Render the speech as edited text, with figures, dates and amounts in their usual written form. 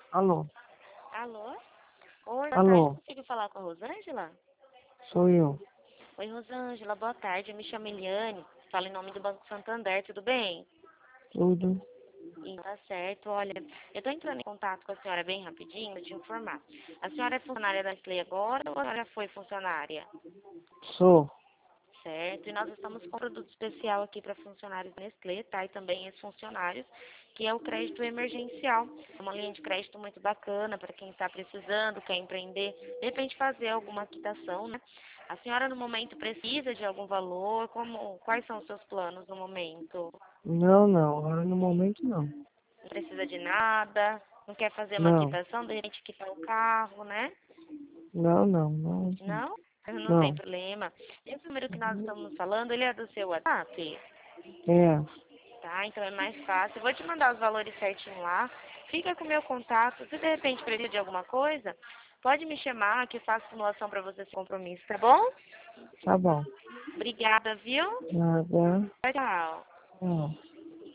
Alô? Alô? Oi, boa tarde. Alô? Consigo falar com a Rosângela? Sou eu. Oi, Rosângela, boa tarde. Eu me chamo Eliane. Falo em nome do Banco Santander, tudo bem? Tudo? Tá certo. Olha, eu tô entrando em contato com a senhora bem rapidinho, te informar. A senhora é funcionária da Nestlé agora ou a senhora já foi funcionária? Sou. Certo. E nós estamos com um produto especial aqui para funcionários da Nestlé, tá? E também ex-funcionários, que é o crédito emergencial. É uma linha de crédito muito bacana para quem está precisando, quer empreender, de repente fazer alguma quitação, né? A senhora no momento precisa de algum valor? Quais são os seus planos no momento? Não. Agora no momento não. Não precisa de nada? Não quer fazer uma Não. quitação, de repente quitar o carro, né? Não. Não? Não tem Não. problema. Esse número que nós estamos falando, ele é do seu WhatsApp? É. Tá, então é mais fácil. Eu vou te mandar os valores certinho lá. Fica com o meu contato. Se de repente precisa de alguma coisa, pode me chamar que eu faço simulação para você sem compromisso, tá bom? Tá bom. Obrigada, viu? Nada. Tchau, tchau. Não.